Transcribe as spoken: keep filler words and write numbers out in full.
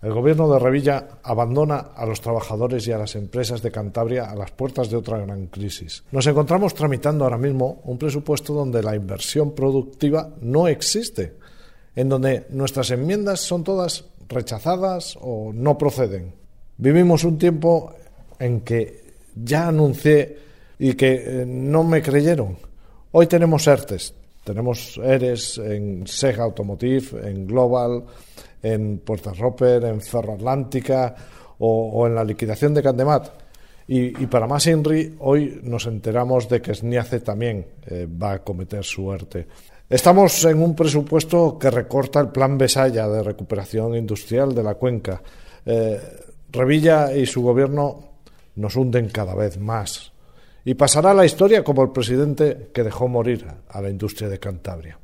El gobierno de Revilla abandona a los trabajadores y a las empresas de Cantabria a las puertas de otra gran crisis. Nos encontramos tramitando ahora mismo un presupuesto donde la inversión productiva no existe, en donde nuestras enmiendas son todas rechazadas o no proceden. Vivimos un tiempo en que ya anuncié y que no me creyeron. Hoy tenemos ERTES, tenemos ERES en Sega Automotive, en Global, en Puertas Roper, en Ferroatlántica o, o en la liquidación de Candemat. Y, y para más INRI, hoy nos enteramos de que SNIACE también eh, va a cometer su ERTE. Estamos en un presupuesto que recorta el plan Besaya de recuperación industrial de la cuenca. Eh, Revilla y su gobierno nos hunden cada vez más. Y pasará a la historia como el presidente que dejó morir a la industria de Cantabria.